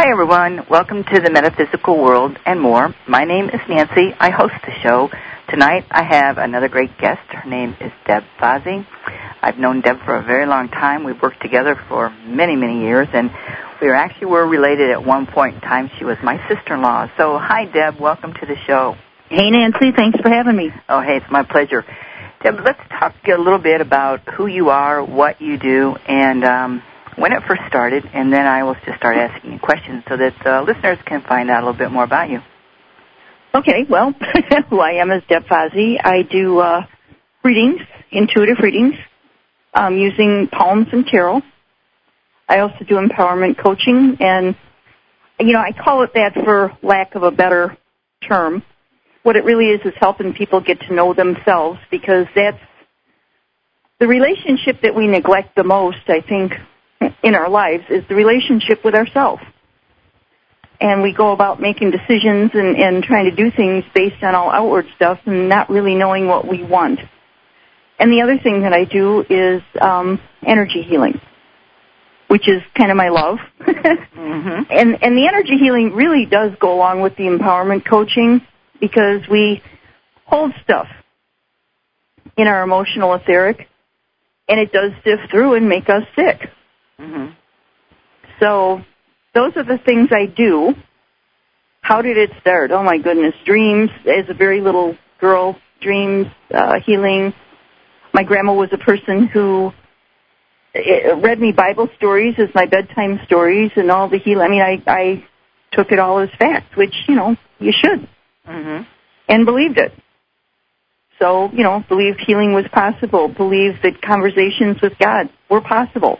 Hi, everyone. Welcome to the Metaphysical World and More. My name is Nancy. I host the show. Tonight, I have another great guest. Her name is Deb Fozzie. I've known Deb for a very long time. We've worked together for many, many years, and we were related at one point in time. She was my sister-in-law. So, hi, Deb. Welcome to the show. Hey, Nancy. Thanks for having me. Oh, hey, it's my pleasure. Deb, let's talk a little bit about who you are, what you do, and when it first started, and then I will just start asking you questions so that listeners can find out a little bit more about you. Okay, well, who I am is Deb Fozzie. I do readings, intuitive readings, using palms and tarot. I also do empowerment coaching, and, I call it that for lack of a better term. What it really is helping people get to know themselves, because that's the relationship that we neglect the most, I think, in our lives, is the relationship with ourselves. And we go about making decisions and trying to do things based on all outward stuff and not really knowing what we want. And the other thing that I do is energy healing, which is kind of my love. Mm-hmm. And the energy healing really does go along with the empowerment coaching, because we hold stuff in our emotional etheric, and it does sift through and make us sick. Mm-hmm. So those are the things I do. How did it start? Oh, my goodness. Dreams. As a very little girl, dreams, healing. My grandma was a person who read me Bible stories as my bedtime stories and all the healing. I mean, I took it all as fact, which, you should. Mm-hmm. And believed it. So, believed healing was possible. Believed that conversations with God were possible.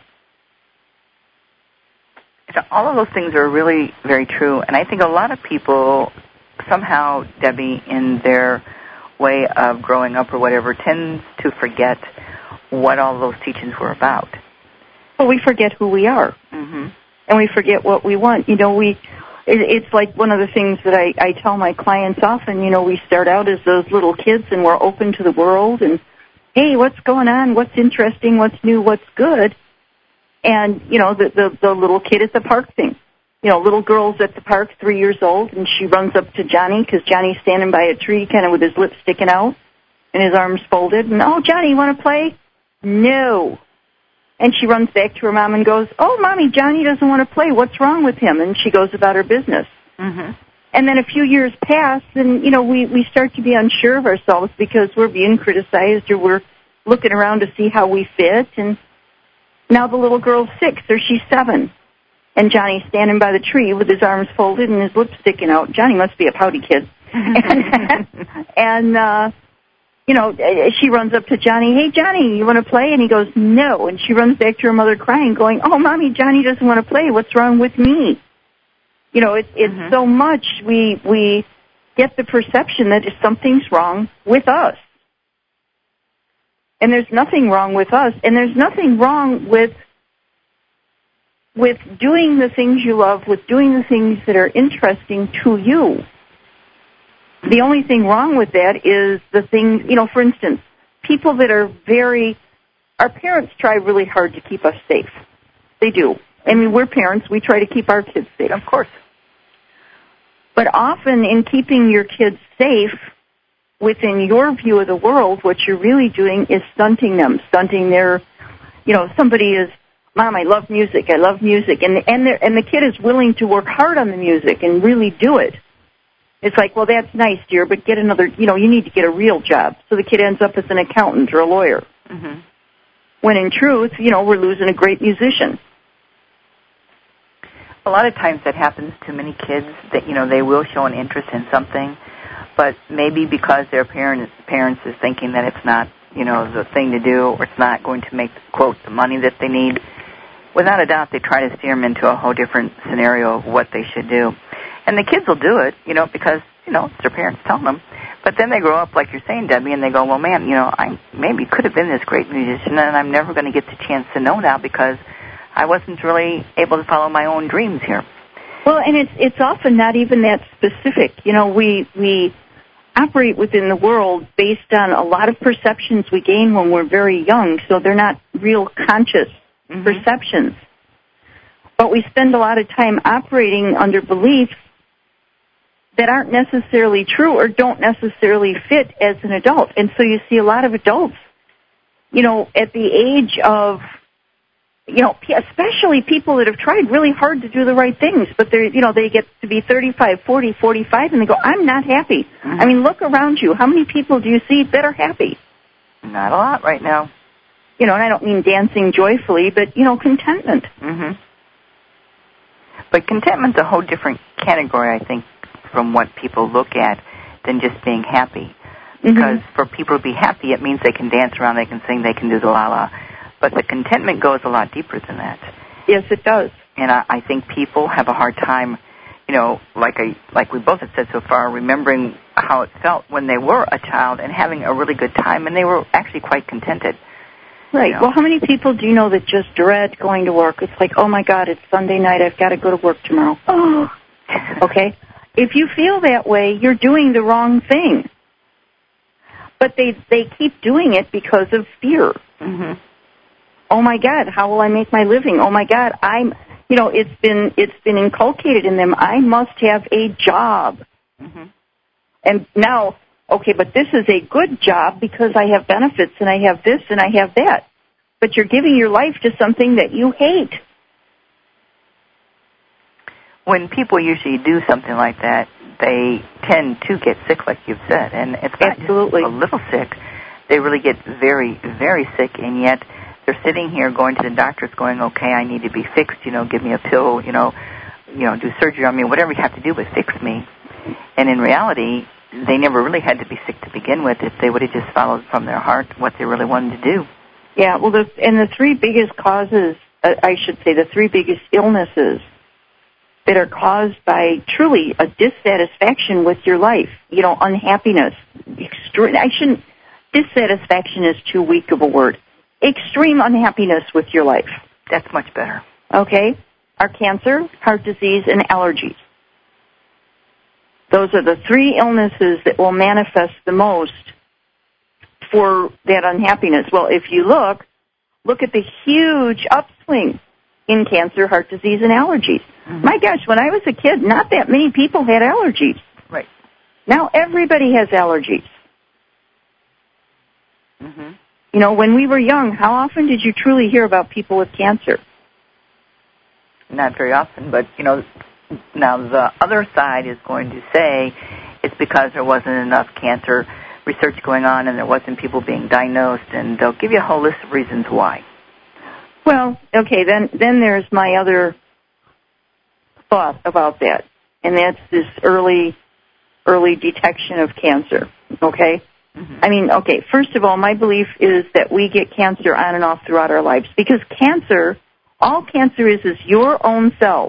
So all of those things are really very true, and I think a lot of people somehow, Debbie, in their way of growing up or whatever, tends to forget what all those teachings were about. Well, we forget who we are, mm-hmm. and we forget what we want. It's like one of the things that I tell my clients often. We start out as those little kids, and we're open to the world, and, hey, what's going on? What's interesting? What's new? What's good? And, the little kid at the park thing. Little girl's at the park, 3 years old, and she runs up to Johnny, because Johnny's standing by a tree kind of with his lips sticking out and his arms folded. And, oh, Johnny, you want to play? No. And she runs back to her mom and goes, oh, Mommy, Johnny doesn't want to play. What's wrong with him? And she goes about her business. Mm-hmm. And then a few years pass, and, we start to be unsure of ourselves because we're being criticized, or we're looking around to see how we fit. And now the little girl's 6 or she's 7, and Johnny's standing by the tree with his arms folded and his lips sticking out. Johnny must be a pouty kid. And she runs up to Johnny, hey, Johnny, you want to play? And he goes, no. And she runs back to her mother crying, going, oh, Mommy, Johnny doesn't want to play. What's wrong with me? It's mm-hmm. so much we get the perception that something's wrong with us. And there's nothing wrong with us, and there's nothing wrong with doing the things you love, with doing the things that are interesting to you. The only thing wrong with that is the things, for instance, people that are our parents try really hard to keep us safe. They do. I mean, we're parents, we try to keep our kids safe. Of course. But often in keeping your kids safe, within your view of the world, what you're really doing is stunting their, somebody is, Mom, I love music, and the kid is willing to work hard on the music and really do it. It's like, well, that's nice, dear, but get another, you need to get a real job. So the kid ends up as an accountant or a lawyer. Mm-hmm. When in truth, we're losing a great musician. A lot of times that happens to many kids that, they will show an interest in something, but maybe because their parents is thinking that it's not, the thing to do, or it's not going to make, quote, the money that they need, without a doubt they try to steer them into a whole different scenario of what they should do. And the kids will do it, because, it's their parents telling them. But then they grow up, like you're saying, Debbie, and they go, well, man, I maybe could have been this great musician, and I'm never going to get the chance to know now because I wasn't really able to follow my own dreams here. Well, and it's often not even that specific. We operate within the world based on a lot of perceptions we gain when we're very young, so they're not real conscious perceptions. But we spend a lot of time operating under beliefs that aren't necessarily true or don't necessarily fit as an adult. And so you see a lot of adults, at the age of, especially people that have tried really hard to do the right things, but they get to be 35, 40, 45, and they go, I'm not happy. Mm-hmm. I mean, look around you. How many people do you see that are happy? Not a lot right now. And I don't mean dancing joyfully, but, contentment. Mm-hmm. But contentment's a whole different category, I think, from what people look at than just being happy. Because for people to be happy, it means they can dance around, they can sing, they can do the la-la. But the contentment goes a lot deeper than that. Yes, it does. And I think people have a hard time, like we both have said so far, remembering how it felt when they were a child and having a really good time, and they were actually quite contented. Right. Well, how many people do you know that just dread going to work? It's like, oh, my God, it's Sunday night. I've got to go to work tomorrow. Oh. Okay? If you feel that way, you're doing the wrong thing. But they keep doing it because of fear. Mm-hmm. Oh, my God, how will I make my living? Oh, my God, it's been inculcated in them. I must have a job. Mm-hmm. And now, okay, but this is a good job because I have benefits and I have this and I have that. But you're giving your life to something that you hate. When people usually do something like that, they tend to get sick, like you've said. And it's not Absolutely. just a little sick. They really get very, very sick, and yet they're sitting here going to the doctors going, okay, I need to be fixed, give me a pill, do surgery on me, whatever you have to do but fix me. And in reality, they never really had to be sick to begin with if they would have just followed from their heart what they really wanted to do. Yeah, well, the three biggest causes, the three biggest illnesses that are caused by truly a dissatisfaction with your life, unhappiness, dissatisfaction is too weak of a word, extreme unhappiness with your life. That's much better. Okay, are cancer, heart disease, and allergies. Those are the three illnesses that will manifest the most for that unhappiness. Well, if you look at the huge upswing in cancer, heart disease, and allergies. Mm-hmm. My gosh, when I was a kid, not that many people had allergies. Right. Now everybody has allergies. Mm-hmm. When we were young, how often did you truly hear about people with cancer? Not very often, but, now the other side is going to say it's because there wasn't enough cancer research going on and there wasn't people being diagnosed, and they'll give you a whole list of reasons why. Well, okay, then there's my other thought about that, and that's this early detection of cancer, okay? Mm-hmm. I mean, okay, first of all, my belief is that we get cancer on and off throughout our lives because all cancer is your own cells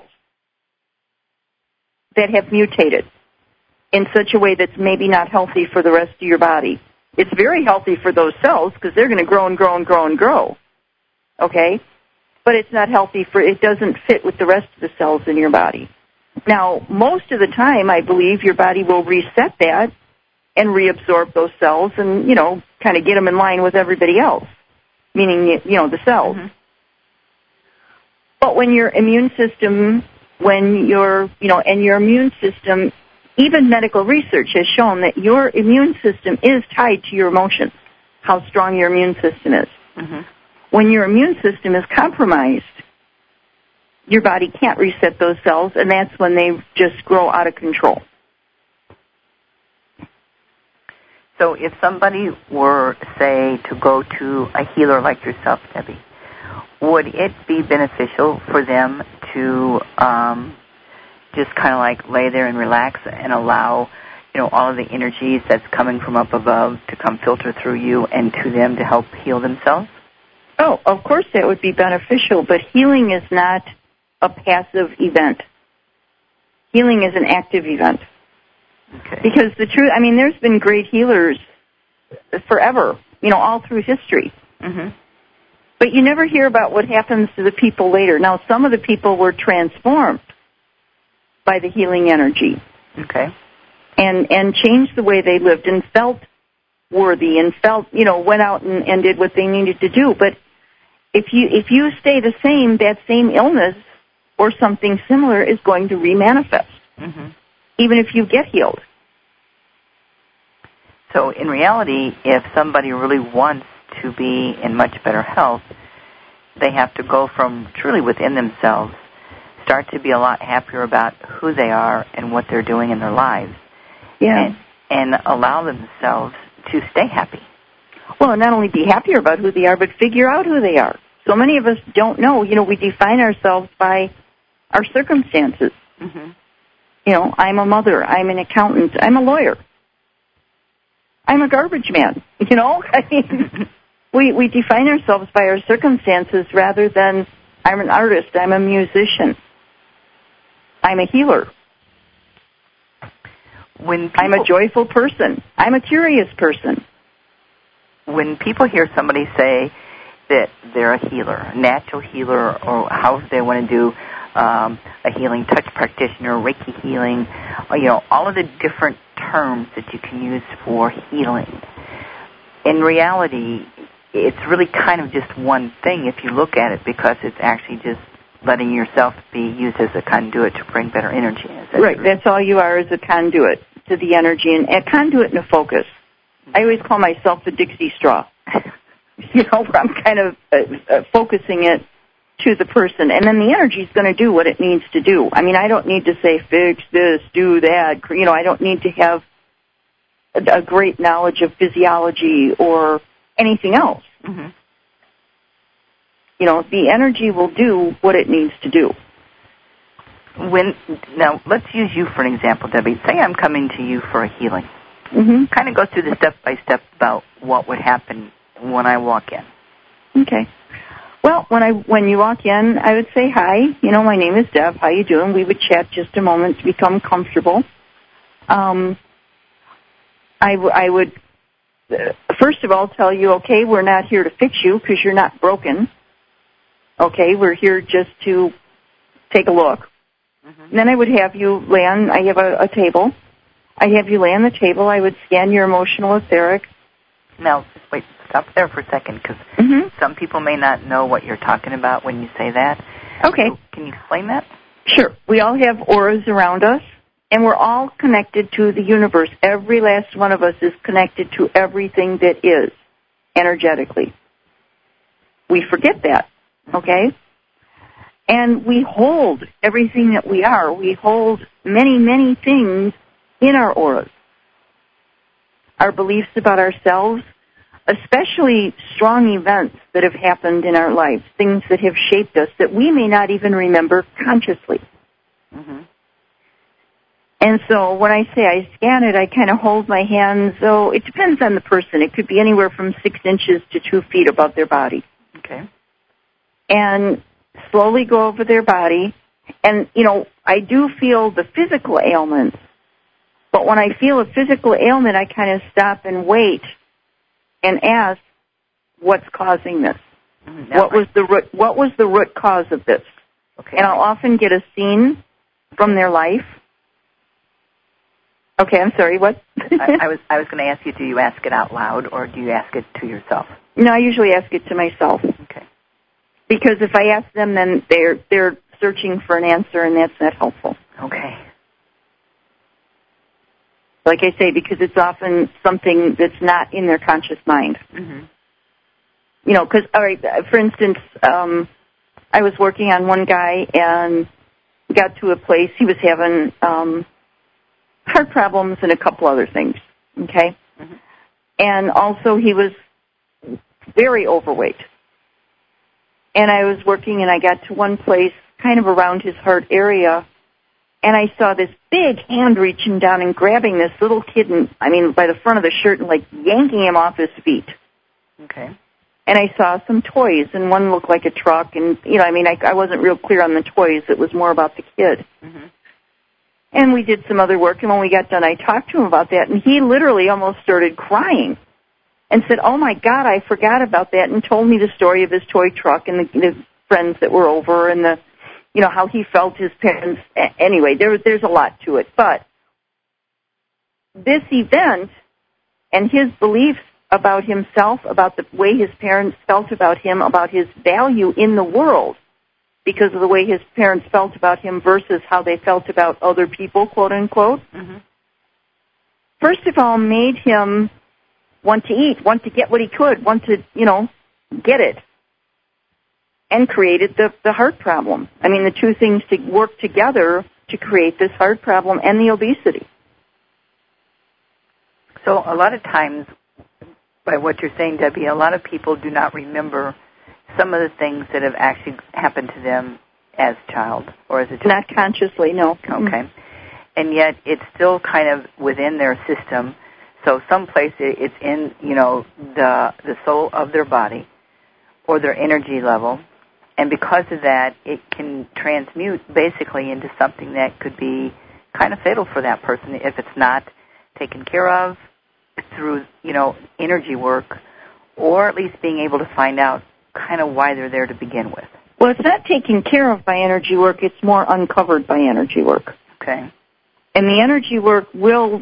that have mutated in such a way that's maybe not healthy for the rest of your body. It's very healthy for those cells because they're going to grow and grow and grow and grow. Okay? But it's not healthy it doesn't fit with the rest of the cells in your body. Now, most of the time, I believe your body will reset that and reabsorb those cells and, kind of get them in line with everybody else, meaning, the cells. Mm-hmm. But when your immune system, even medical research has shown that your immune system is tied to your emotions, how strong your immune system is. Mm-hmm. When your immune system is compromised, your body can't reset those cells, and that's when they just grow out of control. So if somebody were, say, to go to a healer like yourself, Debbie, would it be beneficial for them to just kind of like lay there and relax and allow, all of the energies that's coming from up above to come filter through you and to them to help heal themselves? Oh, of course that would be beneficial, but healing is not a passive event. Healing is an active event. Okay. Because there's been great healers forever, all through history. Mm-hmm. But you never hear about what happens to the people later. Now, some of the people were transformed by the healing energy. Okay. And changed the way they lived and felt worthy and felt, went out and did what they needed to do. But if you stay the same, that same illness or something similar is going to remanifest, even if you get healed. So in reality, if somebody really wants to be in much better health, they have to go from truly within themselves, start to be a lot happier about who they are and what they're doing in their lives, and allow themselves to stay happy. Well, and not only be happier about who they are, but figure out who they are. So many of us don't know. You know, we define ourselves by our circumstances. You know, I'm a mother, I'm an accountant, I'm a lawyer, I'm a garbage man. You know, I mean, we define ourselves by our circumstances rather than I'm an artist, I'm a musician, I'm a healer. I'm a joyful person. I'm a curious person. When people hear somebody say that they're a healer, a natural healer, or how they want to do a healing touch practitioner, Reiki healing, you know, all of the different terms that you can use for healing, in reality, it's really kind of just one thing if you look at it, because it's actually just letting yourself be used as a conduit to bring better energy. Right, that's all you are, is a conduit to the energy, and a conduit and a focus. I always call myself the Dixie straw. You know, where I'm kind of focusing it to the person, and then the energy is going to do what it needs to do. I mean, I don't need to say, fix this, do that. You know, I don't need to have a great knowledge of physiology or anything else. You know, the energy will do what it needs to do. Now, let's use you for an example, Debbie. Say I'm coming to you for a healing. Kind of go through the step-by-step about what would happen when I walk in. Okay. Well, when you walk in, I would say, hi, you know, my name is Deb, how you doing? We would chat just a moment to become comfortable. I would, first of all, tell you, okay, we're not here to fix you because you're not broken. Okay, we're here just to take a look. And then I would have you lay on, I have a table. I have you lay on the table. I would scan your emotional etheric. Now, wait, stop there for a second, because some people may not know what you're talking about when you say that. Okay. So can you explain that? Sure. We all have auras around us, and we're all connected to the universe. Every last one of us is connected to everything that is energetically. We forget that, okay? And we hold everything that we are. We hold many, many things in our auras. Our beliefs about ourselves, especially strong events that have happened in our lives, things that have shaped us that we may not even remember consciously. And so when I say I scan it, I kind of hold my hands, so it depends on the person. It could be anywhere from 6 inches to 2 feet above their body. Okay. And slowly go over their body. And, you know, I do feel the physical ailments, but when I feel a physical ailment, I kind of stop and wait and ask, what's causing this? What was the root cause of this? Okay. And I'll often get a scene from their life. Okay, I'm sorry, what? I was going to ask you, do you ask it out loud or do you ask it to yourself? No, I usually ask it to myself. Okay. Because if I ask them, then they're searching for an answer, and that's not helpful. Okay. Like I say, because it's often something that's not in their conscious mind. You know, because, all right, for instance, I was working on one guy and got to a place, he was having heart problems and a couple other things, okay? And also he was very overweight. And I was working and I got to one place kind of around his heart area, and I saw this big hand reaching down and grabbing this little kid, by the front of the shirt and, like, yanking him off his feet. Okay. And I saw some toys, and one looked like a truck, and, I wasn't real clear on the toys. It was more about the kid. And we did some other work, and when we got done, I talked to him about that, and he literally almost started crying and said, oh, my God, I forgot about that, and told me the story of his toy truck and the friends that were over and how he felt his parents. Anyway, there's a lot to it. But this event and his beliefs about himself, about the way his parents felt about him, about his value in the world, because of the way his parents felt about him versus how they felt about other people, quote unquote, first of all, made him want to eat, want to get what he could, want to, get it, and created the heart problem. I mean, the two things to work together to create this heart problem and the obesity. So a lot of times, by what you're saying, Debbie, a lot of people do not remember some of the things that have actually happened to them as a child or as a child. Not consciously, no. Okay. And yet it's still kind of within their system. So someplace it's in, the soul of their body or their energy level. And because of that, it can transmute basically into something that could be kind of fatal for that person if it's not taken care of through, energy work, or at least being able to find out kind of why they're there to begin with. Well, it's not taken care of by energy work. It's more uncovered by energy work. Okay. And the energy work will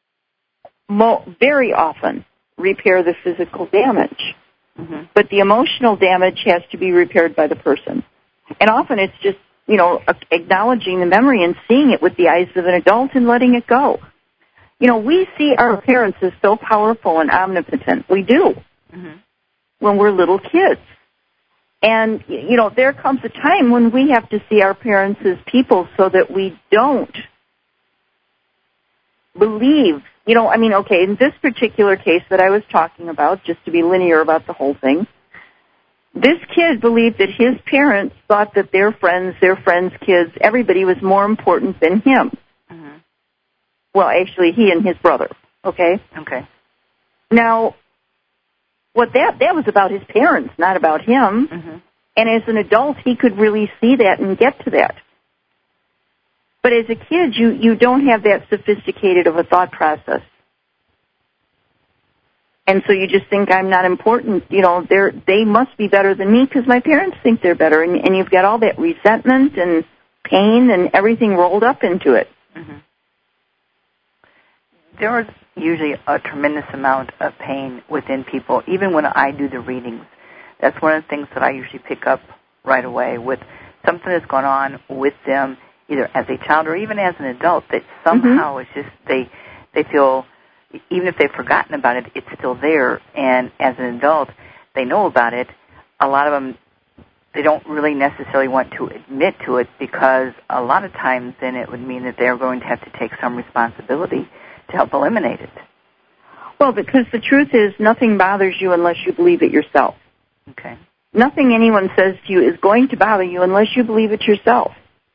very often repair the physical damage. But the emotional damage has to be repaired by the person. And often it's just, acknowledging the memory and seeing it with the eyes of an adult and letting it go. We see our parents as so powerful and omnipotent. We do. When we're little kids. And, there comes a time when we have to see our parents as people so that we don't believe, in this particular case that I was talking about, just to be linear about the whole thing, this kid believed that his parents thought that their friends' kids, everybody was more important than him. Well, actually, he and his brother, okay? Okay. Now, that was about his parents, not about him. And as an adult, he could really see that and get to that. But as a kid, you don't have that sophisticated of a thought process. And so you just think, I'm not important. They must be better than me because my parents think they're better. And you've got all that resentment and pain and everything rolled up into it. There is usually a tremendous amount of pain within people, even when I do the readings. That's one of the things that I usually pick up right away with something that's gone on with them, either as a child or even as an adult, that somehow it's just they feel, even if they've forgotten about it, it's still there. And as an adult, they know about it. A lot of them, they don't really necessarily want to admit to it because a lot of times then it would mean that they're going to have to take some responsibility to help eliminate it. Well, because the truth is nothing bothers you unless you believe it yourself. Okay. Nothing anyone says to you is going to bother you unless you believe it yourself.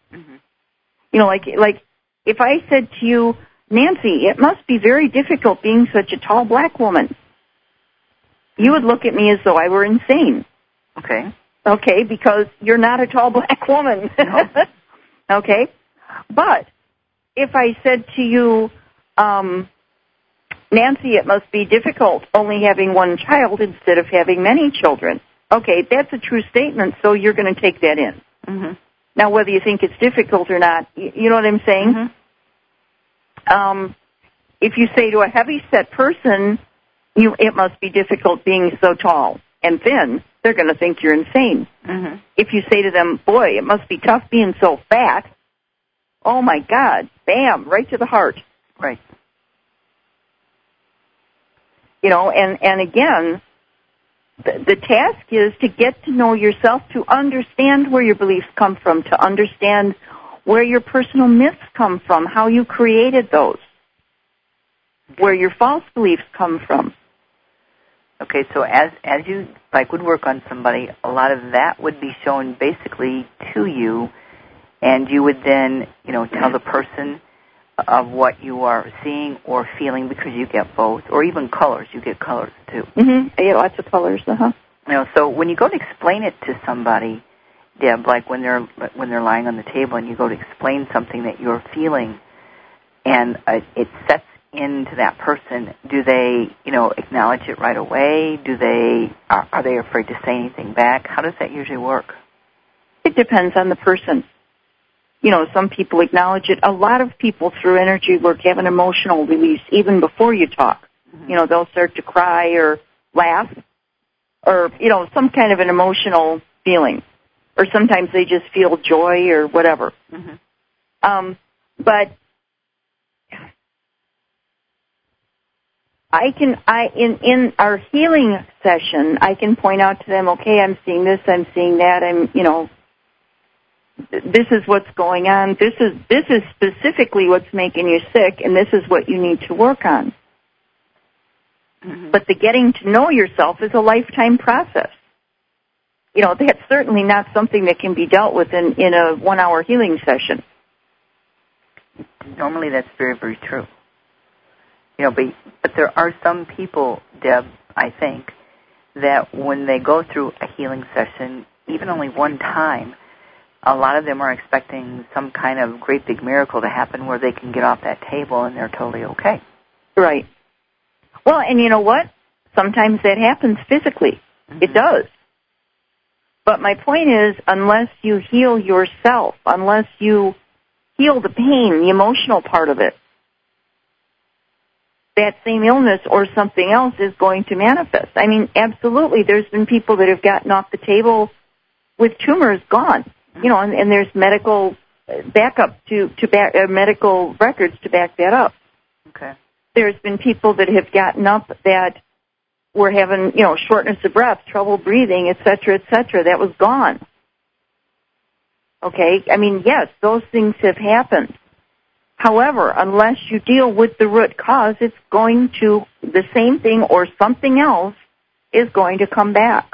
Like if I said to you, Nancy, it must be very difficult being such a tall black woman, you would look at me as though I were insane. Okay. Okay, because you're not a tall black woman. No. Okay? But if I said to you, Nancy, it must be difficult only having one child instead of having many children. Okay, that's a true statement, so you're going to take that in. Now, whether you think it's difficult or not, you know what I'm saying? If you say to a heavy-set person, it must be difficult being so tall and thin, they're going to think you're insane. If you say to them, boy, it must be tough being so fat, oh, my God, bam, right to the heart. Right. And again, the task is to get to know yourself, to understand where your beliefs come from, to understand where your personal myths come from, how you created those, where your false beliefs come from. Okay, so as you would work on somebody, a lot of that would be shown basically to you, and you would then, tell the person of what you are seeing or feeling, because you get both, or even colors. You get colors too. I get lots of colors. So when you go to explain it to somebody, Deb, like when they're lying on the table and you go to explain something that you're feeling, and it sets into that person, do they, acknowledge it right away? Are they afraid to say anything back? How does that usually work? It depends on the person. Some people acknowledge it. A lot of people through energy work have an emotional release even before you talk. They'll start to cry or laugh or, some kind of an emotional feeling. or sometimes they just feel joy or whatever. Mm-hmm. But in our healing session, I can point out to them, okay, I'm seeing this, I'm seeing that, this is what's going on. This is specifically what's making you sick, and this is what you need to work on. Mm-hmm. But the getting to know yourself is a lifetime process. That's certainly not something that can be dealt with in a 1-hour healing session. Normally that's very, very true. But there are some people, Deb, I think, that when they go through a healing session, even only one time, a lot of them are expecting some kind of great big miracle to happen where they can get off that table and they're totally okay. Right. Well, and you know what? Sometimes that happens physically. Mm-hmm. It does. But my point is, unless you heal yourself, unless you heal the pain, the emotional part of it, that same illness or something else is going to manifest. I mean, absolutely, there's been people that have gotten off the table with tumors gone, and there's medical backup medical records to back that up. Okay. There's been people that have gotten up that were having, shortness of breath, trouble breathing, et cetera, that was gone. Okay? I mean, yes, those things have happened. However, unless you deal with the root cause, it's going to, the same thing or something else is going to come back.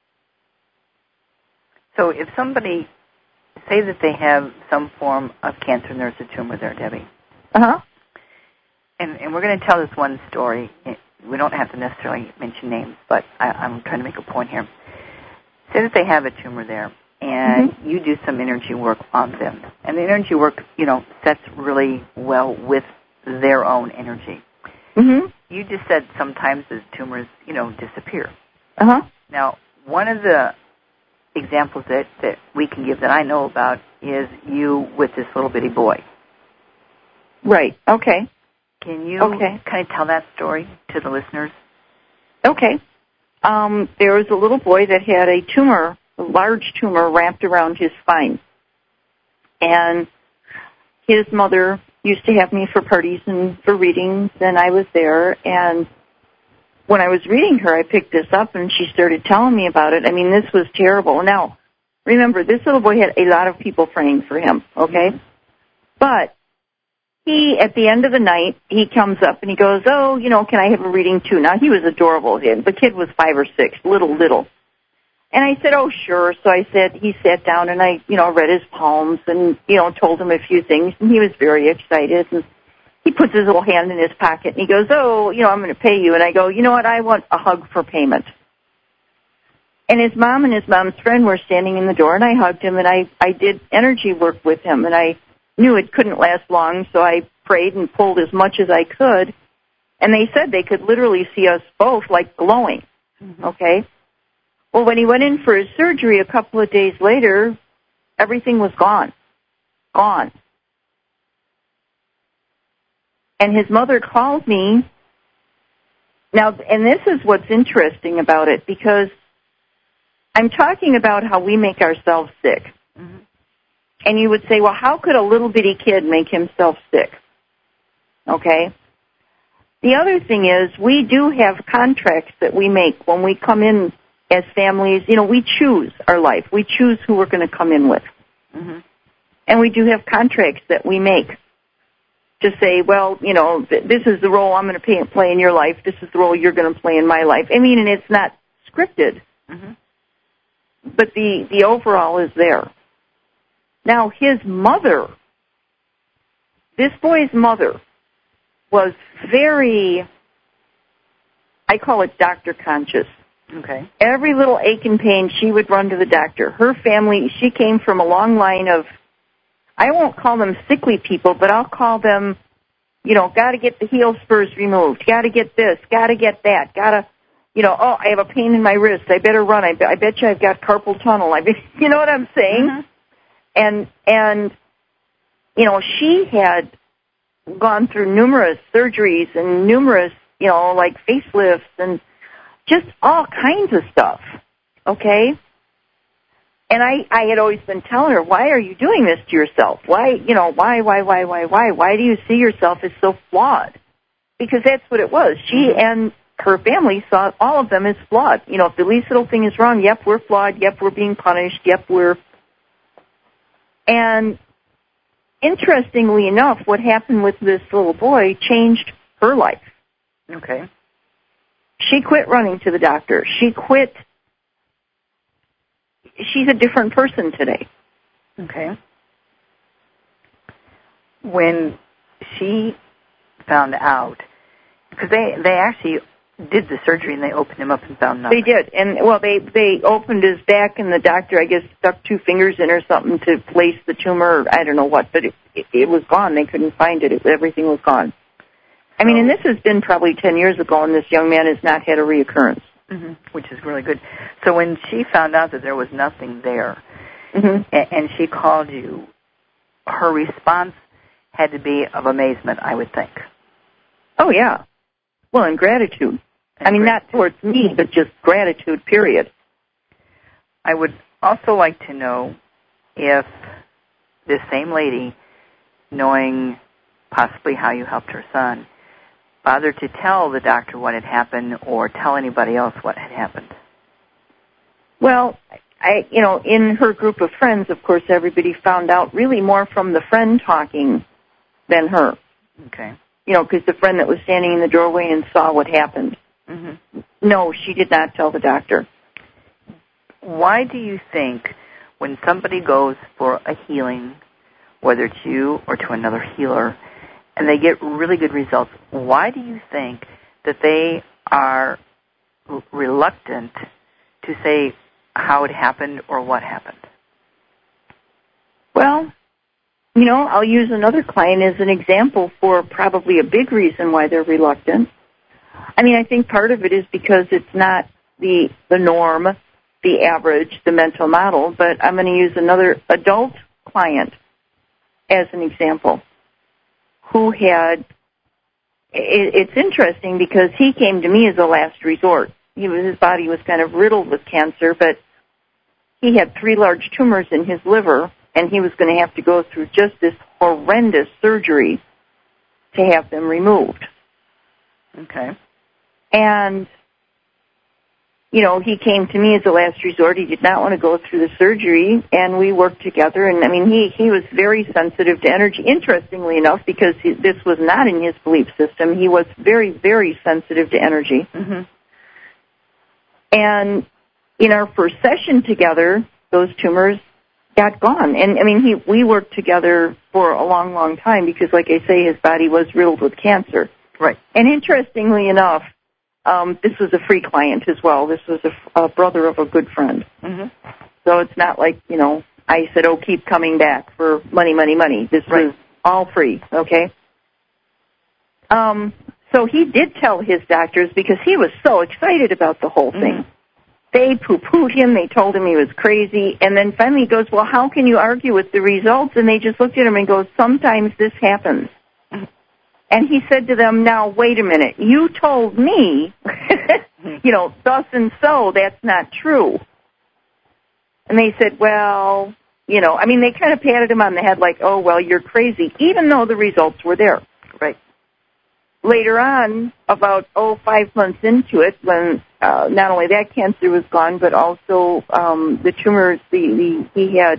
So if somebody, say that they have some form of cancer and there's a tumor there, Debbie. Uh-huh. And we're going to tell this one story. We don't have to necessarily mention names, but I'm trying to make a point here. Say that they have a tumor there, and mm-hmm. you do some energy work on them. And the energy work, sets really well with their own energy. Mm-hmm. You just said sometimes the tumors, disappear. Uh-huh. Now, one of the examples that we can give that I know about is you with this little bitty boy. Right, okay. Can you kind of tell that story to the listeners? Okay. There was a little boy that had a tumor, a large tumor wrapped around his spine. And his mother used to have me for parties and for readings, and I was there. And when I was reading her, I picked this up, and she started telling me about it. I mean, this was terrible. Now, remember, this little boy had a lot of people praying for him, okay? But he, at the end of the night, he comes up and he goes, oh, can I have a reading too? Now, he was adorable. The kid was 5 or 6, little. And I said, oh, sure. So he sat down and I, read his palms and, told him a few things. And he was very excited. And he puts his little hand in his pocket and he goes, oh, I'm going to pay you. And I go, you know what? I want a hug for payment. And his mom and his mom's friend were standing in the door and I hugged him and I did energy work with him and I knew it couldn't last long, so I prayed and pulled as much as I could. And they said they could literally see us both, like, glowing, okay? Well, when he went in for his surgery a couple of days later, everything was gone. And his mother called me. Now, and this is what's interesting about it, because I'm talking about how we make ourselves sick. Mm-hmm. And you would say, well, how could a little bitty kid make himself sick? Okay? The other thing is we do have contracts that we make when we come in as families. We choose our life. We choose who we're going to come in with. Mm-hmm. And we do have contracts that we make to say, well, this is the role I'm going to play in your life. This is the role you're going to play in my life. I mean, and it's not scripted. Mm-hmm. But the overall is there. Now, his mother, this boy's mother, was very, I call it doctor conscious. Okay. Every little ache and pain, she would run to the doctor. Her family, she came from a long line of, I won't call them sickly people, but I'll call them, got to get the heel spurs removed, got to get this, got to get that, got to, oh, I have a pain in my wrist, I better run, I bet you I've got carpal tunnel, you know what I'm saying? Mm-hmm. And she had gone through numerous surgeries and numerous, like facelifts and just all kinds of stuff, okay? And I had always been telling her, why are you doing this to yourself? Why do you see yourself as so flawed? Because that's what it was. She and her family saw all of them as flawed. You know, if the least little thing is wrong, yep, we're flawed, yep, we're being punished, yep, we're... And interestingly enough, what happened with this little boy changed her life. Okay. She quit running to the doctor. She's a different person today. Okay. When she found out, because they actually did the surgery and they opened him up and found nothing. They did, and well, they opened his back, and the doctor, I guess, stuck 2 fingers in or something to place the tumor. Or I don't know what, but it was gone. They couldn't find it. Everything was gone. I mean, and this has been probably 10 years ago, and this young man has not had a reoccurrence. Mm-hmm. Which is really good. So when she found out that there was nothing there, and she called you, her response had to be of amazement, I would think. Oh, yeah. Well, and gratitude. Not towards me, but just gratitude, period. I would also like to know if this same lady, knowing possibly how you helped her son, bothered to tell the doctor what had happened or tell anybody else what had happened. Well, in her group of friends, of course, everybody found out really more from the friend talking than her. Okay. Because the friend that was standing in the doorway and saw what happened. Mm-hmm. No, she did not tell the doctor. Why do you think when somebody goes for a healing, whether it's you or to another healer, and they get really good results, why do you think that they are reluctant to say how it happened or what happened? Well, I'll use another client as an example for probably a big reason why they're reluctant. I think part of it is because it's not the norm, the average, the mental model, but I'm going to use another adult client as an example who had, it's interesting because he came to me as a last resort. His body was kind of riddled with cancer, but he had 3 large tumors in his liver, and he was going to have to go through just this horrendous surgery to have them removed. Okay. And, he came to me as a last resort. He did not want to go through the surgery, and we worked together. And, he was very sensitive to energy. Interestingly enough, because this was not in his belief system, he was very, very sensitive to energy. Mm-hmm. And in our first session together, those tumors got gone. And, we worked together for a long, long time because, like I say, his body was riddled with cancer. Right. And interestingly enough, this was a free client as well. This was a brother of a good friend. Mm-hmm. So it's not like, I said, keep coming back for money, money, money. This was all free, okay? So he did tell his doctors because he was so excited about the whole thing. Mm-hmm. They poo-pooed him. They told him he was crazy. And then finally he goes, well, how can you argue with the results? And they just looked at him and goes, sometimes this happens. And he said to them, now, wait a minute. You told me, thus and so, that's not true. And they said, well, they kind of patted him on the head like, oh, well, you're crazy, even though the results were there. Right. Later on, about, 5 months into it, when not only that cancer was gone, but also the tumors, he had...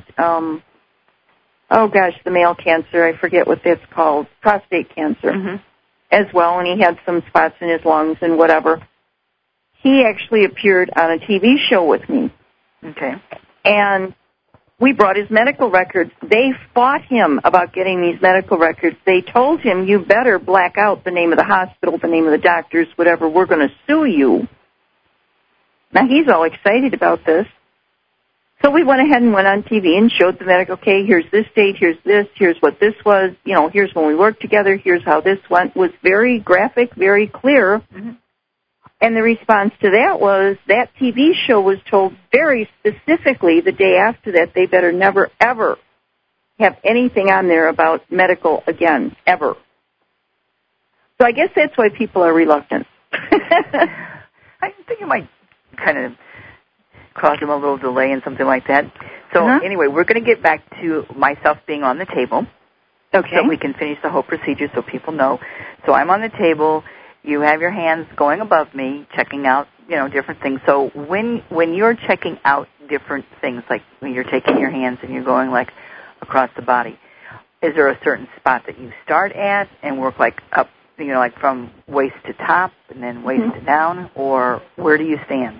the male cancer, I forget what that's called, prostate cancer as well, and he had some spots in his lungs and whatever. He actually appeared on a TV show with me. Okay. And we brought his medical records. They fought him about getting these medical records. They told him, you better black out the name of the hospital, the name of the doctors, whatever, we're going to sue you. Now, he's all excited about this. So we went ahead and went on TV and showed the medical, okay, here's this date, here's this, here's what this was, here's when we worked together, here's how this went. Was very graphic, very clear. Mm-hmm. And the response to that was that TV show was told very specifically the day after that they better never, ever have anything on there about medical again, ever. So I guess that's why people are reluctant. I think it might kind of cause them a little delay and something like that. So anyway, we're going to get back to myself being on the table. Okay. So we can finish the whole procedure so people know. So I'm on the table. You have your hands going above me, checking out, different things. So when you're checking out different things, like when you're taking your hands and you're going like across the body, is there a certain spot that you start at and work like up, like from waist to top and then waist to down, or where do you stand?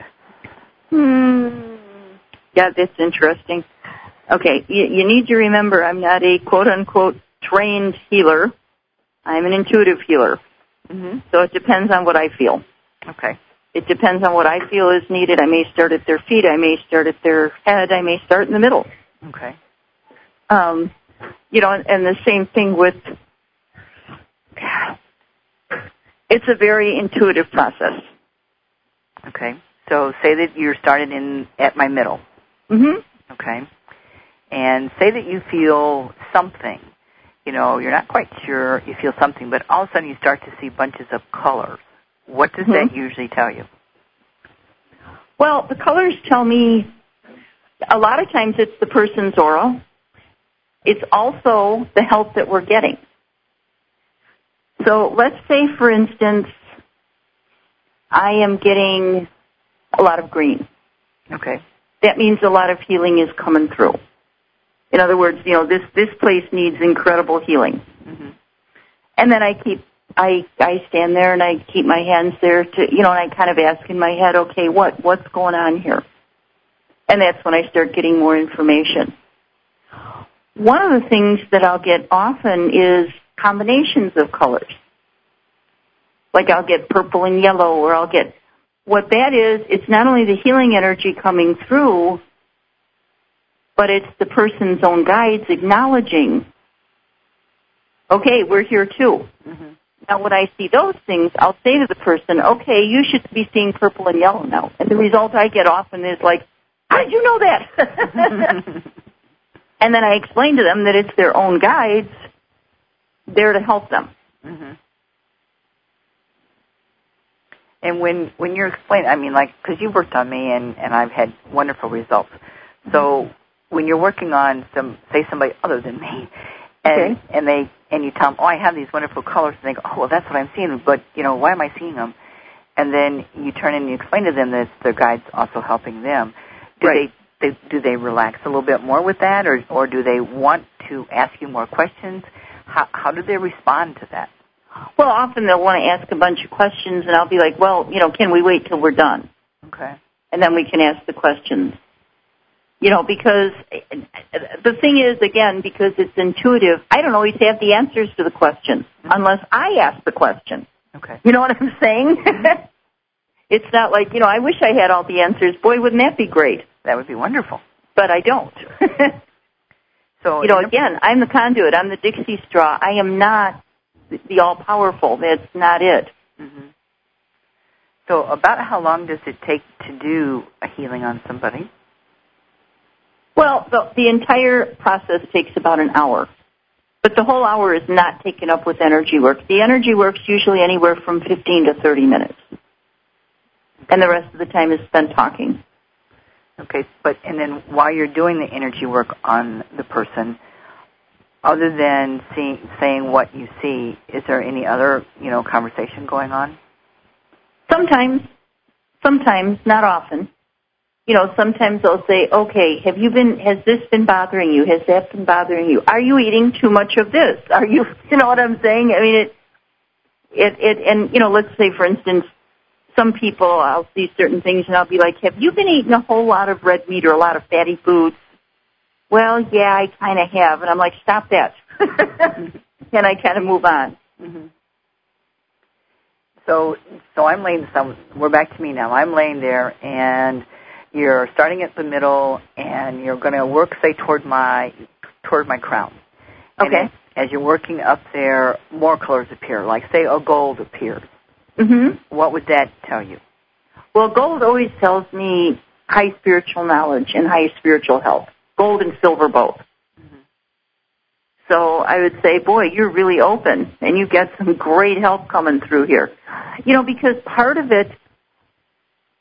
Yeah, that's interesting. Okay, you need to remember I'm not a quote-unquote trained healer. I'm an intuitive healer. So it depends on what I feel. Okay. It depends on what I feel is needed. I may start at their feet. I may start at their head. I may start in the middle. Okay. And the same thing with, it's a very intuitive process. Okay. So say that you're started at my middle. Okay. And say that you feel something. You're not quite sure, you feel something, but all of a sudden you start to see bunches of colors. What does that usually tell you? Well, the colors tell me, a lot of times it's the person's aura. It's also the help that we're getting. So let's say, for instance, I am getting a lot of green. Okay. That means a lot of healing is coming through. In other words, this place needs incredible healing. And then I stand there and I keep my hands there to, and I kind of ask in my head, okay, what's going on here? And that's when I start getting more information. One of the things that I'll get often is combinations of colors. Like I'll get purple and yellow, or I'll get, what that is, it's not only the healing energy coming through, but it's the person's own guides acknowledging, okay, we're here too. Now, when I see those things, I'll say to the person, okay, you should be seeing purple and yellow now. And the result I get often is like, how did you know that? And then I explain to them that it's their own guides there to help them. And when you're explaining, because you worked on me and I've had wonderful results. So when you're working on somebody other than me, and you tell them, oh, I have these wonderful colors, and they go, oh, well, that's what I'm seeing, but, why am I seeing them? And then you turn and you explain to them that it's their guides also helping them. Do they relax a little bit more with that, or do they want to ask you more questions? How do they respond to that? Well, often they'll want to ask a bunch of questions, and I'll be like, well, can we wait till we're done? Okay. And then we can ask the questions. Because the thing is, again, because it's intuitive, I don't always have the answers to the question unless I ask the question. Okay. You know what I'm saying? It's not like, I wish I had all the answers. Boy, wouldn't that be great? That would be wonderful. But I don't. So, again, I'm the conduit. I'm the Dixie straw. I am not the all-powerful. That's not it. So about how long does it take to do a healing on somebody? Well, the entire process takes about an hour. But the whole hour is not taken up with energy work. The energy work's usually anywhere from 15 to 30 minutes. And the rest of the time is spent talking. Okay, and then while you're doing the energy work on the person, other than saying what you see, is there any other, conversation going on? Sometimes, not often. Sometimes they'll say, okay, has this been bothering you? Has that been bothering you? Are you eating too much of this? Are you know what I'm saying? I mean, let's say, for instance, some people, I'll see certain things and I'll be like, have you been eating a whole lot of red meat or a lot of fatty foods? Well, yeah, I kind of have. And I'm like, stop that. And I kind of move on. So I'm laying, we're back to me now. I'm laying there and you're starting at the middle and you're going to work, say, toward my crown. Okay. And as you're working up there, more colors appear, like, say, a gold appears. What would that tell you? Well, gold always tells me high spiritual knowledge and high spiritual health. Gold and silver both. So I would say, boy, you're really open, and you get some great help coming through here. Because part of it,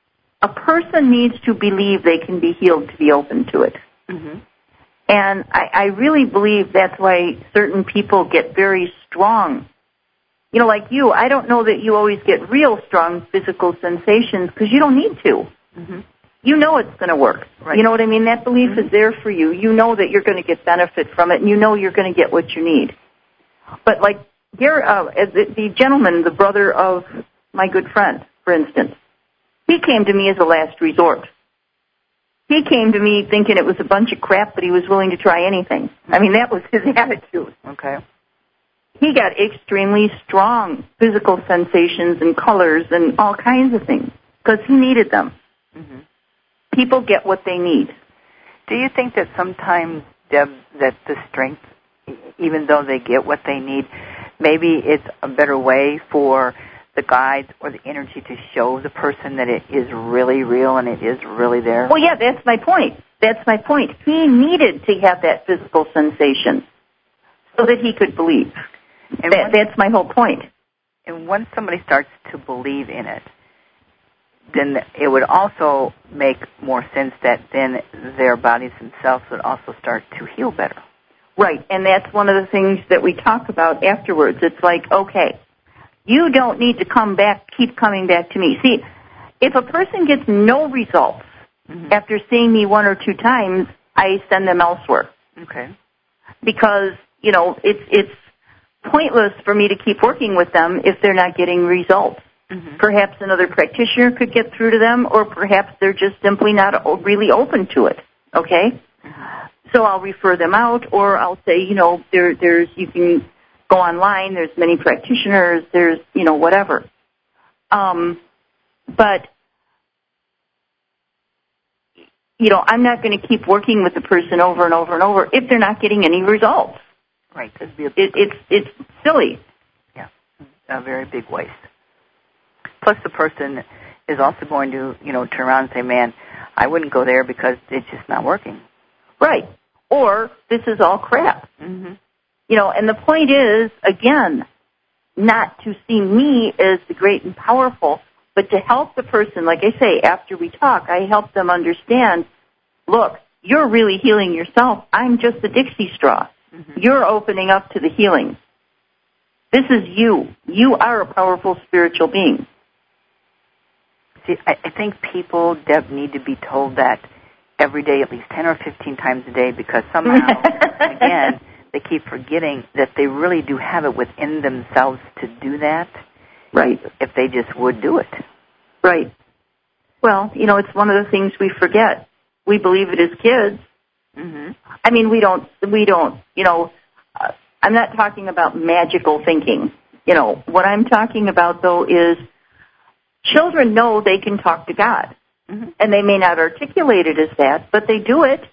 a person needs to believe they can be healed to be open to it. Mm-hmm. And I really believe that's why certain people get very strong. You know, like you, I don't know that you always get real strong physical sensations because you don't need to. Mm-hmm. You know it's going to work. Right. You know what I mean? That belief is there for you. You know that you're going to get benefit from it, and you know you're going to get what you need. But like the gentleman, the brother of my good friend, for instance, he came to me as a last resort. He came to me thinking it was a bunch of crap, but he was willing to try anything. I mean, that was his attitude. Okay. He got extremely strong physical sensations and colors and all kinds of things because he needed them. Mm-hmm. People get what they need. Do you think that sometimes, Deb, that the strength, even though they get what they need, maybe it's a better way for the guides or the energy to show the person that it is really real and it is really there? Well, yeah, that's my point. That's my point. He needed to have that physical sensation so that he could believe. And that's my whole point. And once somebody starts to believe in it, then it would also make more sense that then their bodies themselves would also start to heal better. Right, and that's one of the things that we talk about afterwards. It's like, okay, you don't need to keep coming back to me. See, if a person gets no results after seeing me one or two times, I send them elsewhere. Okay. Because, you know, it's pointless for me to keep working with them if they're not getting results. Mm-hmm. Perhaps another practitioner could get through to them, or perhaps they're just simply not really open to it, okay? Mm-hmm. So I'll refer them out, or I'll say, you know, there's you can go online, there's many practitioners, there's, you know, whatever. But, you know, I'm not going to keep working with the person over and over and over if they're not getting any results. Right. It's silly. Yeah, a very big waste. Plus the person is also going to, you know, turn around and say, man, I wouldn't go there because it's just not working. Right. Or this is all crap. Mm-hmm. You know, and the point is, again, not to see me as the great and powerful, but to help the person. Like I say, after we talk, I help them understand, look, you're really healing yourself. I'm just a Dixie straw. Mm-hmm. You're opening up to the healing. This is you. You are a powerful spiritual being. See, I think people, Deb, need to be told that every day, at least 10 or 15 times a day, because somehow, again, they keep forgetting that they really do have it within themselves to do that. Right. If they just would do it. Right. Well, you know, it's one of the things we forget. We believe it as kids. Mm-hmm. I mean, we don't, you know, I'm not talking about magical thinking. You know, what I'm talking about, though, is children know they can talk to God. Mm-hmm. And they may not articulate it as that, but they do it.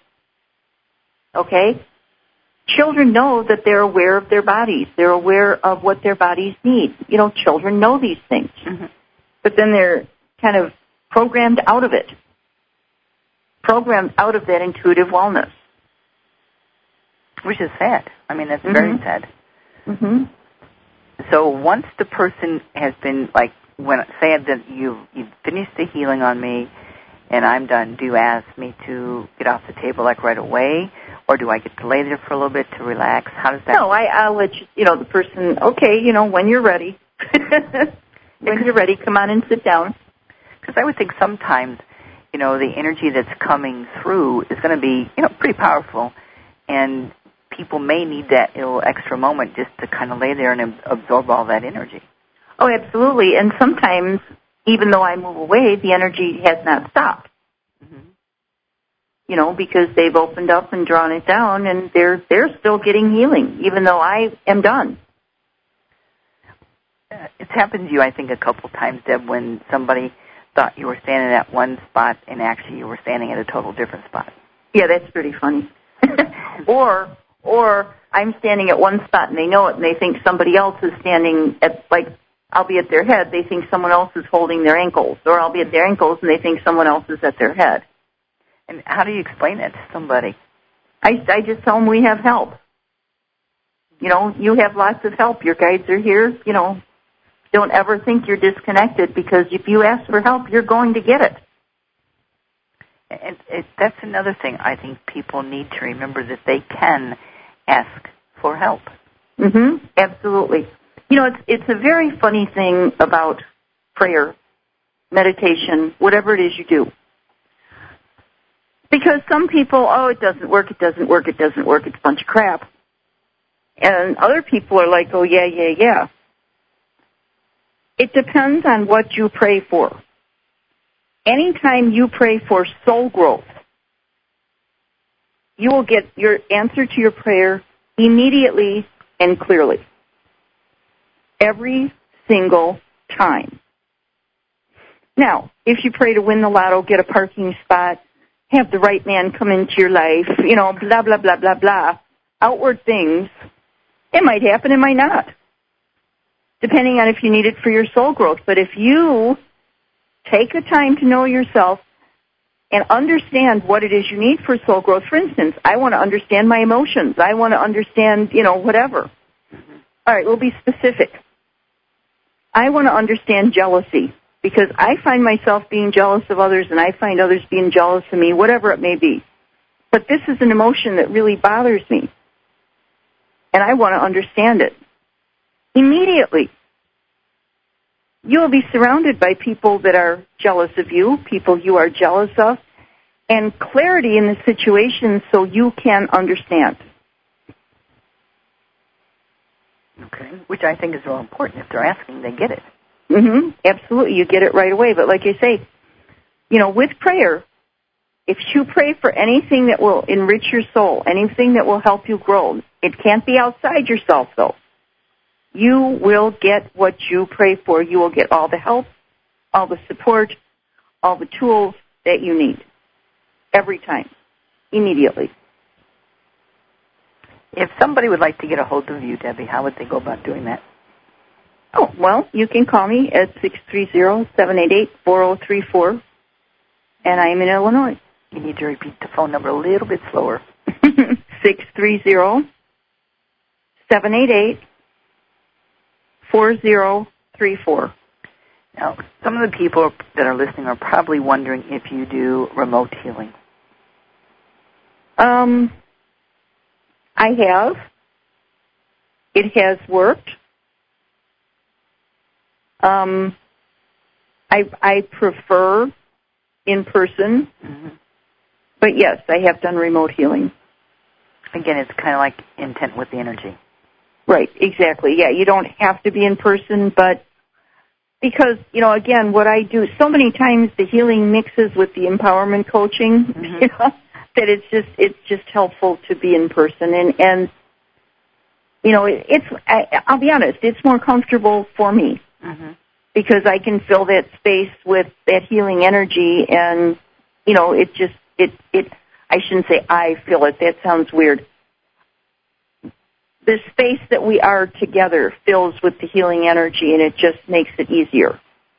Okay? Children know that they're aware of their bodies. They're aware of what their bodies need. You know, children know these things. Mm-hmm. But then they're kind of programmed out of it. Programmed out of that intuitive wellness. Which is sad. I mean, that's very sad. Mm-hmm. So once the person has been, like, say that you've finished the healing on me and I'm done, do you ask me to get off the table, like, right away? Or do I get to lay there for a little bit to relax? How does that No, I'll let you know, the person, okay, you know, when you're ready. When you're ready, come on and sit down. Because I would think sometimes, you know, the energy that's coming through is going to be, you know, pretty powerful. And people may need that little extra moment just to kind of lay there and absorb all that energy. Oh, absolutely. And sometimes, even though I move away, the energy has not stopped. Mm-hmm. You know, because they've opened up and drawn it down, and they're still getting healing, even though I am done. It's happened to you, I think, a couple times, Deb, when somebody thought you were standing at one spot and actually you were standing at a total different spot. Yeah, that's pretty funny. Or I'm standing at one spot and they know it and they think somebody else is standing at, like, I'll be at their head, they think someone else is holding their ankles. Or I'll be at their ankles and they think someone else is at their head. And how do you explain that to somebody? I just tell them we have help. You know, you have lots of help. Your guides are here. You know, don't ever think you're disconnected, because if you ask for help, you're going to get it. And that's another thing I think people need to remember, that they can ask for help. Mm-hmm. Absolutely. You know, it's a very funny thing about prayer, meditation, whatever it is you do. Because some people, it doesn't work, it's a bunch of crap. And other people are like, oh, yeah. It depends on what you pray for. Anytime you pray for soul growth, you will get your answer to your prayer immediately and clearly. Every single time. Now, if you pray to win the lotto, get a parking spot, have the right man come into your life, blah, blah, blah, blah, blah, outward things, it might happen, it might not, depending on if you need it for your soul growth. But if you take the time to know yourself and understand what it is you need for soul growth. For instance, I want to understand my emotions. I want to understand, whatever. Mm-hmm. All right, we'll be specific. I want to understand jealousy because I find myself being jealous of others and I find others being jealous of me, whatever it may be. But this is an emotion that really bothers me, and I want to understand it. Immediately, you will be surrounded by people that are jealous of you, people you are jealous of, and clarity in the situation so you can understand. Okay, which I think is real important. If they're asking, they get it. Mm-hmm. Absolutely, you get it right away. But like you say, with prayer, if you pray for anything that will enrich your soul, anything that will help you grow, it can't be outside yourself, though. You will get what you pray for. You will get all the help, all the support, all the tools that you need. Every time. Immediately. If somebody would like to get a hold of you, Debbie, how would they go about doing that? Oh, well, you can call me at 630-788-4034, and I am in Illinois. You need to repeat the phone number a little bit slower. 630-788-4034. Now, some of the people that are listening are probably wondering if you do remote healing. I have. It has worked. I prefer in person, mm-hmm. But yes, I have done remote healing. Again, it's kind of like intent with the energy. Right, exactly. Yeah, you don't have to be in person, but because, again, what I do, so many times the healing mixes with the empowerment coaching, mm-hmm. That it's just helpful to be in person. And I'll be honest, it's more comfortable for me, mm-hmm. because I can fill that space with that healing energy, and, I shouldn't say I feel it, that sounds weird. The space that we are together fills with the healing energy, and it just makes it easier.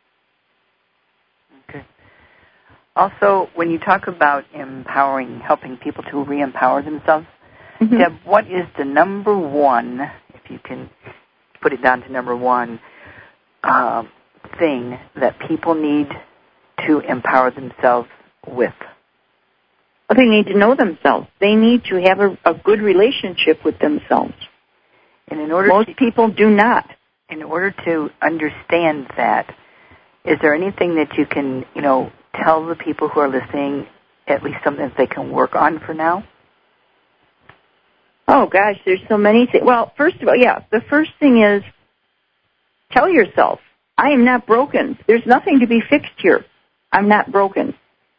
Okay. Also, when you talk about empowering, helping people to re-empower themselves, mm-hmm. Deb, what is the number one, if you can put it down to number one, thing that people need to empower themselves with? Well, they need to know themselves. They need to have a good relationship with themselves. And most people do not. In order to understand that, is there anything that you can, tell the people who are listening, at least something that they can work on for now? Oh, gosh, there's so many things. Well, first of all, the first thing is tell yourself, I am not broken. There's nothing to be fixed here. I'm not broken.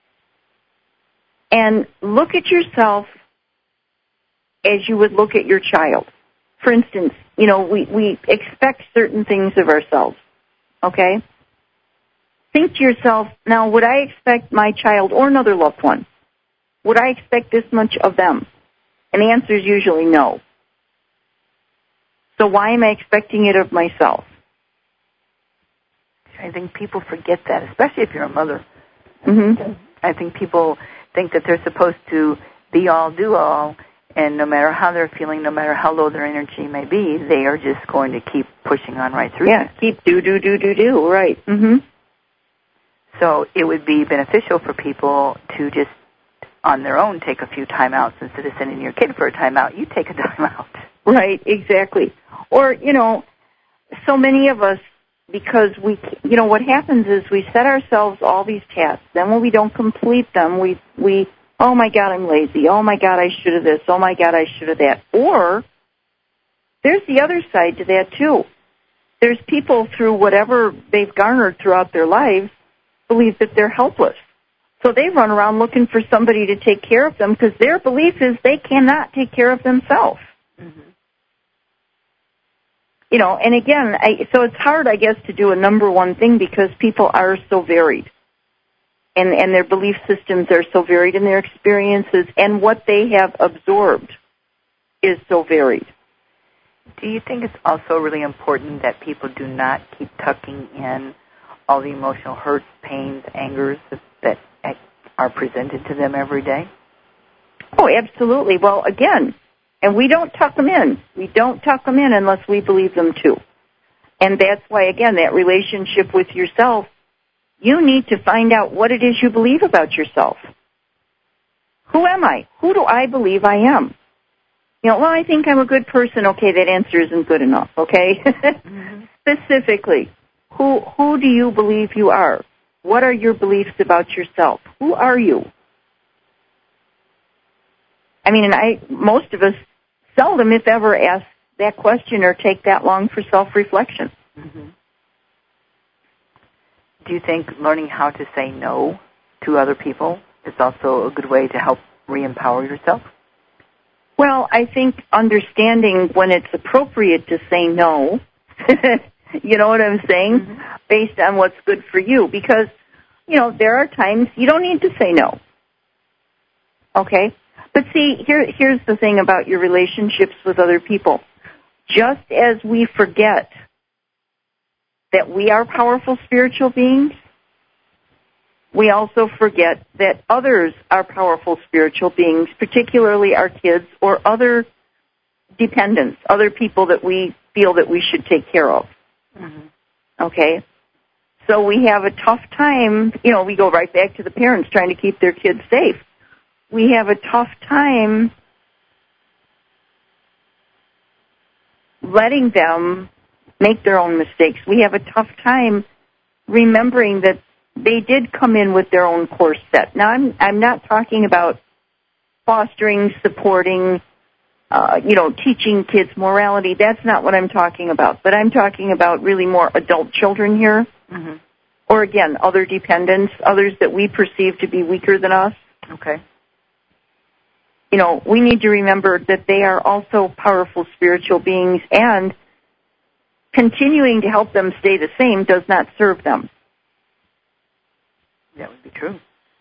And look at yourself as you would look at your child. For instance, we expect certain things of ourselves, okay? Think to yourself, now, would I expect my child or another loved one, would I expect this much of them? And the answer is usually no. So why am I expecting it of myself? I think people forget that, especially if you're a mother. Mm-hmm. I think people think that they're supposed to be all, do all, and no matter how they're feeling, no matter how low their energy may be, they are just going to keep pushing on right through. Yeah, keep do, right. Mm-hmm. So it would be beneficial for people to just on their own take a few timeouts instead of sending your kid for a timeout. You take a timeout. Right, exactly. Or, so many of us, because what happens is we set ourselves all these tasks. Then when we don't complete them, we oh my God, I'm lazy. Oh my God, I should have this. Oh my God, I should have that. Or there's the other side to that too. There's people through whatever they've garnered throughout their lives believe that they're helpless. So they run around looking for somebody to take care of them because their belief is they cannot take care of themselves. Mm-hmm. And again, so it's hard, I guess, to do a number one thing because people are so varied. And their belief systems are so varied and their experiences and what they have absorbed is so varied. Do you think it's also really important that people do not keep tucking in all the emotional hurts, pains, angers that are presented to them every day? Oh, absolutely. Well, again, and we don't tuck them in. We don't tuck them in unless we believe them to. And that's why, again, that relationship with yourself, you need to find out what it is you believe about yourself. Who am I? Who do I believe I am? Well, I think I'm a good person. Okay, that answer isn't good enough, okay? Mm-hmm. Specifically, who do you believe you are? What are your beliefs about yourself? Who are you? I mean, most of us seldom, if ever, ask that question or take that long for self-reflection. Mm-hmm. Do you think learning how to say no to other people is also a good way to help re-empower yourself? Well, I think understanding when it's appropriate to say no, you know what I'm saying, mm-hmm. based on what's good for you. Because, there are times you don't need to say no. Okay? But see, here's the thing about your relationships with other people. Just as we forget that we are powerful spiritual beings, we also forget that others are powerful spiritual beings, particularly our kids or other dependents, other people that we feel that we should take care of. Mm-hmm. Okay? So we have a tough time, we go right back to the parents trying to keep their kids safe. We have a tough time letting them make their own mistakes. We have a tough time remembering that they did come in with their own course set. Now, I'm not talking about fostering, supporting, teaching kids morality. That's not what I'm talking about. But I'm talking about really more adult children here. Mm-hmm. Or, again, other dependents, others that we perceive to be weaker than us. Okay. We need to remember that they are also powerful spiritual beings, and continuing to help them stay the same does not serve them. That would be true.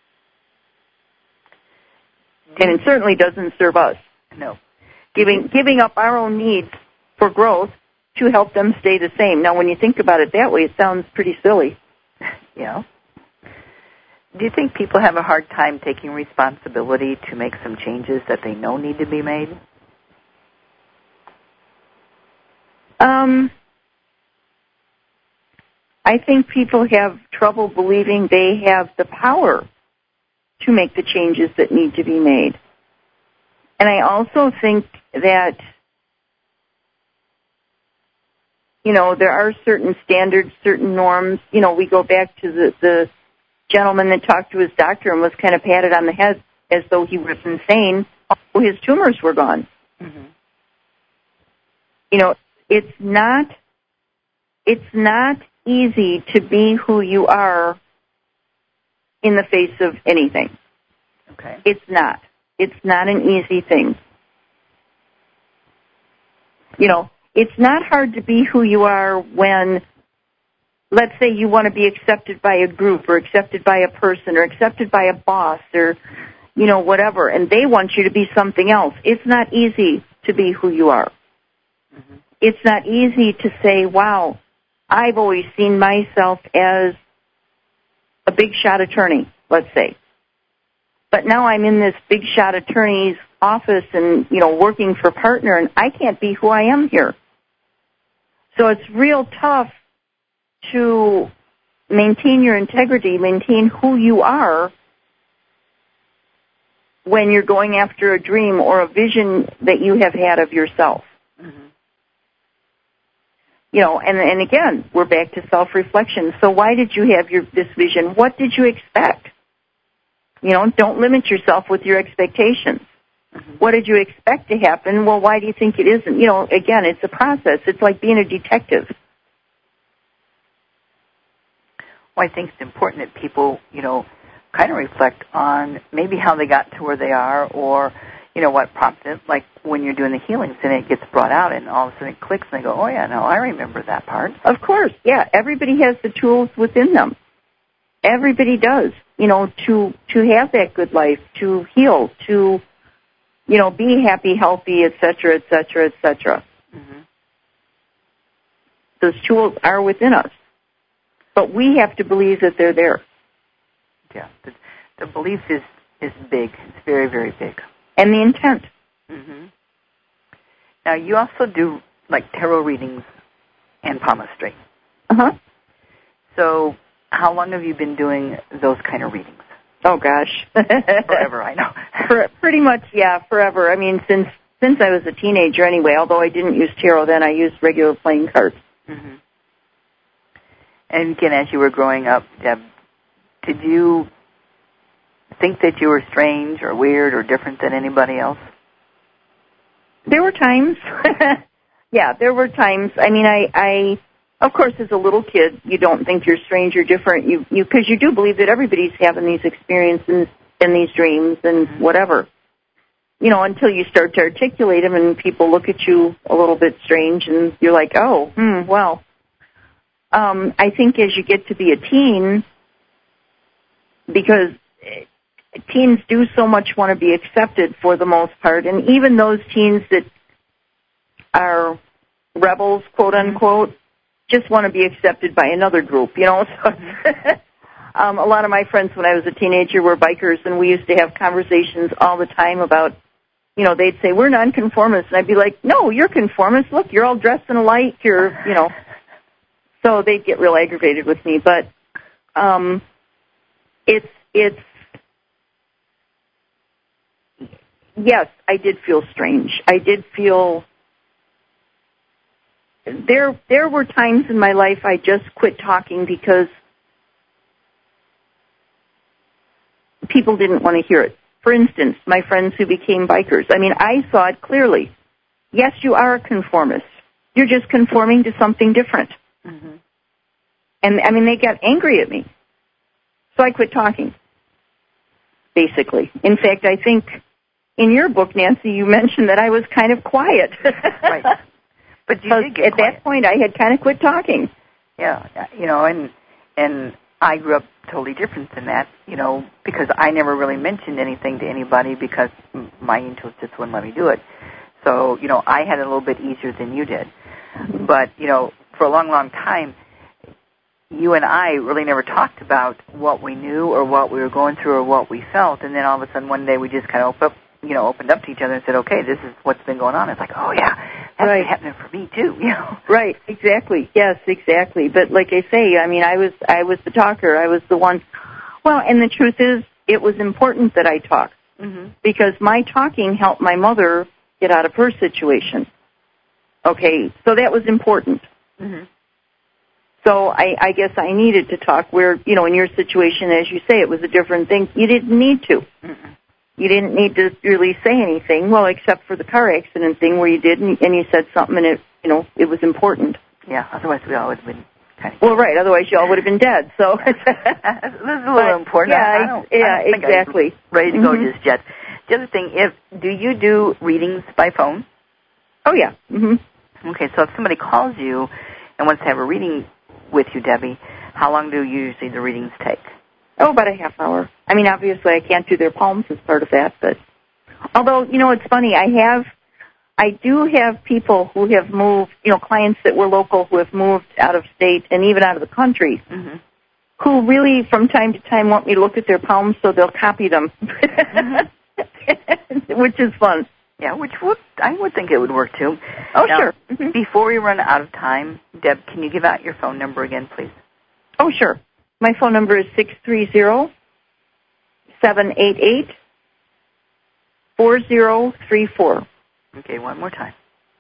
And it certainly doesn't serve us. No. Giving up our own needs for growth to help them stay the same. Now, when you think about it that way, it sounds pretty silly. Yeah. Do you think people have a hard time taking responsibility to make some changes that they know need to be made? I think people have trouble believing they have the power to make the changes that need to be made. And I also think that, there are certain standards, certain norms. We go back to the gentleman that talked to his doctor and was kind of patted on the head as though he was insane. His tumors were gone. Mm-hmm. It's not easy to be who you are in the face of anything. Okay. It's not. It's not an easy thing. It's not hard to be who you are when, let's say, you want to be accepted by a group or accepted by a person or accepted by a boss or, whatever, and they want you to be something else. It's not easy to be who you are. Mm-hmm. It's not easy to say, wow, I've always seen myself as a big shot attorney, let's say. But now I'm in this big shot attorney's office and, working for a partner, and I can't be who I am here. So it's real tough to maintain your integrity, maintain who you are when you're going after a dream or a vision that you have had of yourself. Mm-hmm. You know, and again, we're back to self-reflection. So why did you have this vision? What did you expect? You know, don't limit yourself with your expectations. Mm-hmm. What did you expect to happen? Well, why do you think it isn't? You know, again, it's a process. It's like being a detective. Well, I think it's important that people, you know, kind of reflect on maybe how they got to where they are, or, you know, what prompted it. Like when you're doing the healings and it gets brought out and all of a sudden it clicks and they go, oh, yeah, no, I remember that part. Of course, yeah. Everybody has the tools within them. Everybody does, you know, to have that good life, to heal, to, you know, be happy, healthy, et cetera, et cetera, et cetera. Mm-hmm. Those tools are within us. But we have to believe that they're there. Yeah, the belief is big. It's very, very big. And the intent. Mm-hmm. Now, you also do, like, tarot readings and palmistry. Uh-huh. So how long have you been doing those kind of readings? Oh, gosh. Forever, I know. Pretty much, yeah, forever. I mean, since I was a teenager anyway, although I didn't use tarot then, I used regular playing cards. Mm-hmm. And again, as you were growing up, Deb, did you think that you were strange or weird or different than anybody else? There were times. Yeah, there were times. I mean, I of course, as a little kid, you don't think you're strange or different. Because you do believe that everybody's having these experiences and these dreams and Mm-hmm. whatever. You know, until you start to articulate them and people look at you a little bit strange and you're like, oh, well. I think as you get to be a teen, because teens do so much want to be accepted for the most part, and even those teens that are rebels, quote unquote, just want to be accepted by another group, you know. So a lot of my friends when I was a teenager were bikers, and we used to have conversations all the time about, you know, they'd say, we're nonconformists, and I'd be like, no, you're conformists. Look, you're all dressed in alike. You're, you know. So they'd get real aggravated with me, but it's yes, I did feel strange. I did feel there were times in my life I just quit talking because people didn't want to hear it. For instance, my friends who became bikers. I mean, I saw it clearly. Yes, you are a conformist. You're just conforming to something different. Mm-hmm. And, I mean, they got angry at me. So I quit talking, basically. In fact, I think in your book, Nancy, you mentioned that I was kind of quiet. Right. But you did get at quiet. that point, I had kind of quit talking. Yeah, you know, and I grew up totally different than that, you know, because I never really mentioned anything to anybody because my intuition just wouldn't let me do it. So, you know, I had it a little bit easier than you did. Mm-hmm. But, you know, for a long, long time, you and I really never talked about what we knew or what we were going through or what we felt. And then all of a sudden one day we just kind of opened up to each other and said, okay, this is what's been going on. It's like, oh, yeah, that's right. happening for me too, you know. Right, exactly. Yes, exactly. But like I say, I mean, I was the talker. I was the one. Well, and the truth is, it was important that I talk because my talking helped my mother get out of her situation. Okay, so that was important. Mm-hmm. So I guess I needed to talk where, you know, in your situation, as you say, it was a different thing. You didn't need to. Mm-mm. You didn't need to really say anything, well, except for the car accident thing where you did, and you said something, and it, you know, it was important. Yeah, otherwise we all would have been kind of... Well, right, otherwise you all would have been dead, so... This is a little important. Yeah, I don't think exactly. I'm ready to go just yet. The other thing, do you do readings by phone? Oh, yeah. Mm-hmm. Okay, so if somebody calls you and wants to have a reading with you, Debbie, how long do usually the readings take? Oh, about a half hour. I mean, obviously I can't do their palms as part of that, but... Although, you know, it's funny, I do have people who have moved, you know, clients that were local who have moved out of state and even out of the country, who really, from time to time, want me to look at their palms so they'll copy them, which is fun. Yeah, I would think it would work, too. Oh, now, sure. Before we run out of time, Deb, can you give out your phone number again, please? Oh, sure. My phone number is 630-4034. Okay, one more time.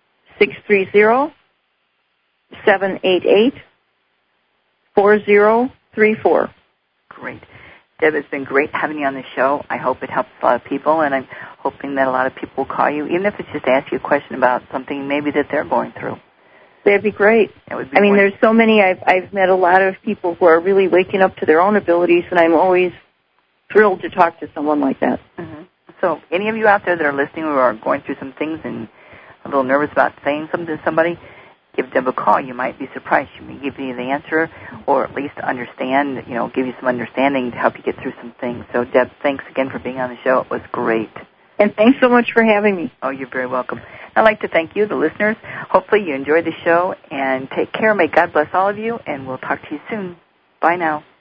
630-788-4034. Great. Deb, it's been great having you on the show. I hope it helps a lot of people, and I'm hoping that a lot of people will call you, even if it's just to ask you a question about something maybe that they're going through. That'd be great. That would be there's so many. I've met a lot of people who are really waking up to their own abilities, and I'm always thrilled to talk to someone like that. Mm-hmm. So any of you out there that are listening who are going through some things and a little nervous about saying something to somebody, give Deb a call. You might be surprised. She may give you the answer or at least understand, give you some understanding to help you get through some things. So, Deb, thanks again for being on the show. It was great. And thanks so much for having me. Oh, you're very welcome. I'd like to thank you, the listeners. Hopefully you enjoyed the show, and take care. May God bless all of you, and we'll talk to you soon. Bye now.